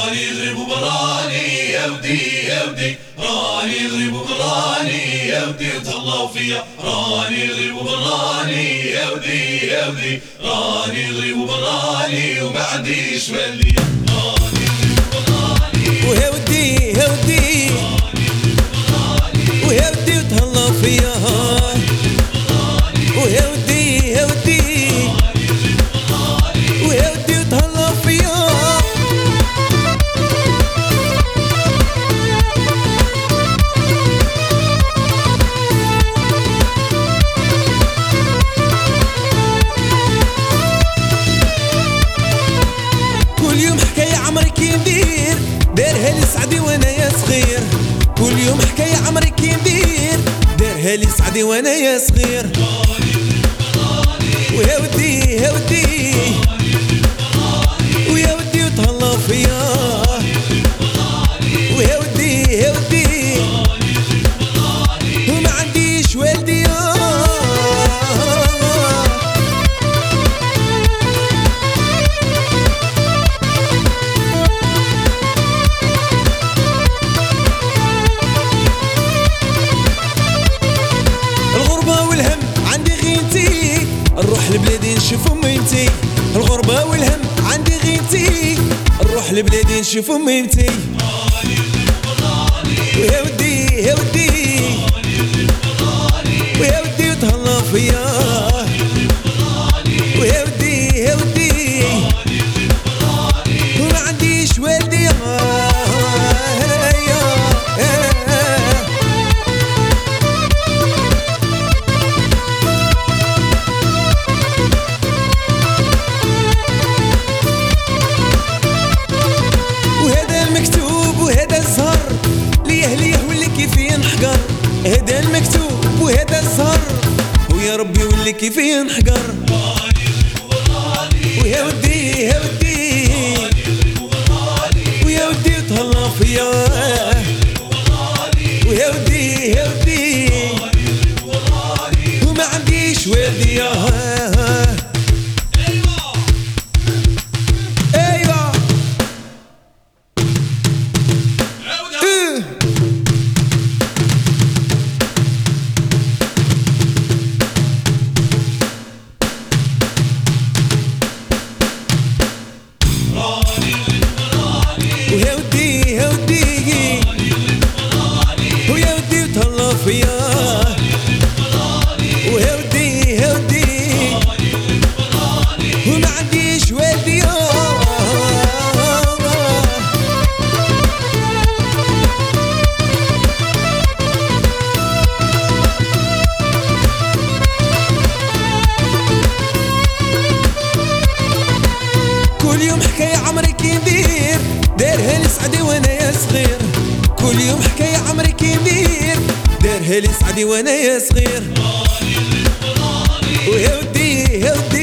راني يغرب وبراني يا ودي يا ودي، راني يغرب وبراني يا ودي تهلاو فيا، راني يغرب وبراني يا ودي يا ودي، راني يغرب وبراني وما عنديش والدية، راني يغرب وبراني ويا ودي يا ودي، ويا ودي تهلاو فيا، ويا ودي يا ودي، ويا ودي تهلاو فيا. كل يوم حكاية عمري كي ندير، دارها لي سعدي وانا يا صغير، كل يوم حكاية عمري كي ندير، دارها لي سعدي وانا يا صغير. ويا ودي يا ودي، ويا ودي وتهلاو فيا، ويا ودي يا ودي، وما عنديش والدية. الغربة والهم عندي غينتي، نروح لبلادي نشوف اميمتي، الغربة والهم عندي غينتي، نروح لبلادي نشوف اميمتي. ويا ودي يا ودي، ويا ودي وتهلاو فيا، ويا ودي يا ودي، وما عنديش والدية. هذا المكتوب وهذا الزهر، ويا ربي واللي كيف ينحقر. ويا ودي يا ودي، ويا ودي تهلاو فيا، ويا ودي يا ودي، وما عنديش والدية. ويا ودي يا ودي، ويا ودي وتهلاو فيا، ويا ودي يا ودي، وما عنديش والدية. كل يوم حكاية عمري كي ندير، دارها لي سعدي وانا يا صغير، كل يوم حكاية عمري كي ندير، دارها لي سعدي وانا يا صغير. ويا ودي يا ودي،